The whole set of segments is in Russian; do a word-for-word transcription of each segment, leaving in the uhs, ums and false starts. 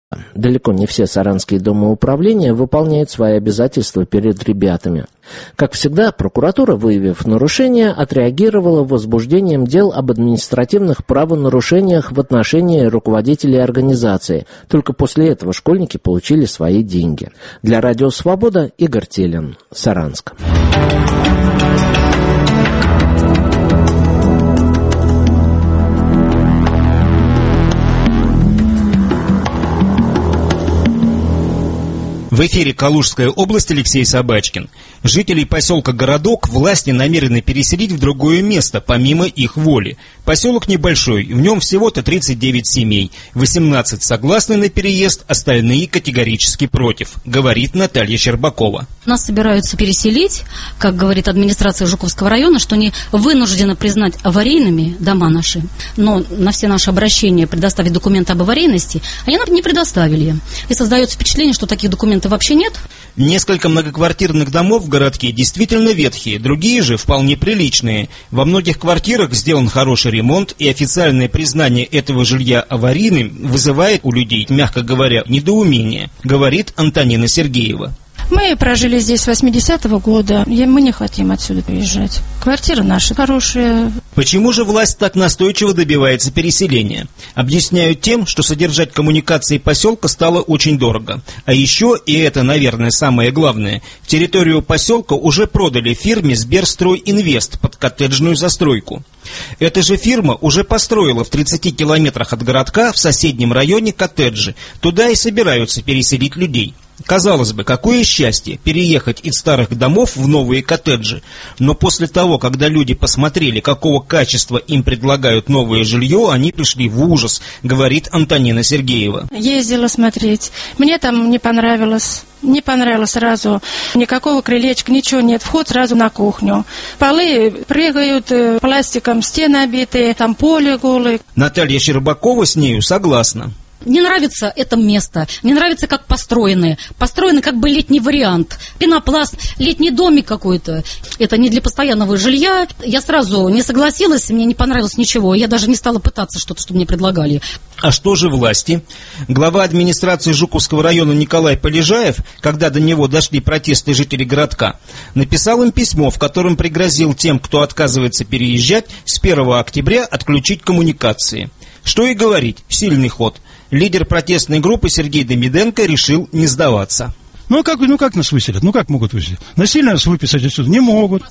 Далеко не все саранские домоуправления выполняют свои обязательства перед ребятами. Как всегда, прокуратура, выявив нарушения, отреагировала возбуждением дел об административных правонарушениях в отношении руководителей организации. Только после этого школьники получили свои деньги. Для Радио Свобода Игорь Телин, Саранск. В эфире Калужская область, Алексей Собачкин. Жителей поселка Городок власти намерены переселить в другое место, помимо их воли. Поселок небольшой, в нем всего-то тридцать девять семей. восемнадцать согласны на переезд, остальные категорически против, говорит Наталья Щербакова. Нас собираются переселить, как говорит администрация Жуковского района, что они вынуждены признать аварийными дома наши. Но на все наши обращения предоставить документы об аварийности, они нам не предоставили. И создается впечатление, что таких документов вообще нет. Несколько многоквартирных домов в городке действительно ветхие, другие же вполне приличные. Во многих квартирах сделан хороший ремонт, и официальное признание этого жилья аварийным вызывает у людей, мягко говоря, недоумение, говорит Антонина Сергеева. Мы прожили здесь с восьмидесятого года, и мы не хотим отсюда переезжать. Квартиры наши хорошие. Почему же власть так настойчиво добивается переселения? Объясняют тем, что содержать коммуникации поселка стало очень дорого. А еще, и это, наверное, самое главное, территорию поселка уже продали фирме «Сберстройинвест» под коттеджную застройку. Эта же фирма уже построила в тридцати километрах от городка в соседнем районе коттеджи. Туда и собираются переселить людей. Казалось бы, какое счастье переехать из старых домов в новые коттеджи. Но после того, когда люди посмотрели, какого качества им предлагают новое жилье, они пришли в ужас, говорит Антонина Сергеева. Ездила смотреть. Мне там не понравилось. Не понравилось сразу. Никакого крылечка, ничего нет. Вход сразу на кухню. Полы прыгают, пластиком стены обитые, там поле голое. Наталья Щербакова с нею согласна. Не нравится это место, не нравится, как построены. Построены как бы летний вариант. Пенопласт, летний домик какой-то. Это не для постоянного жилья. Я сразу не согласилась, мне не понравилось ничего. Я даже не стала пытаться что-то, что мне предлагали. А что же власти? Глава администрации Жуковского района Николай Полежаев, когда до него дошли протесты жителей городка, написал им письмо, в котором пригрозил тем, кто отказывается переезжать, с первого октября отключить коммуникации. Что и говорить, сильный ход. Лидер протестной группы Сергей Демиденко решил не сдаваться. Ну как, ну как нас выселят? Ну как могут выселить? Насильно нас выписать отсюда не могут.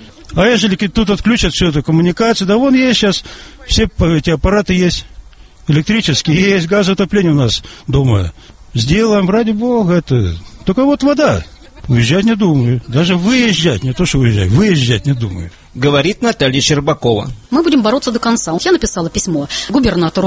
А если тут отключат всю эту коммуникацию, да вон есть сейчас, все эти аппараты есть, электрические есть, газоотопление у нас дома. Сделаем, ради бога, это. Только вот вода. Уезжать не думаю. Даже выезжать, не то что уезжать, выезжать не думаю. Говорит Наталья Щербакова. Мы будем бороться до конца. Я написала письмо губернатору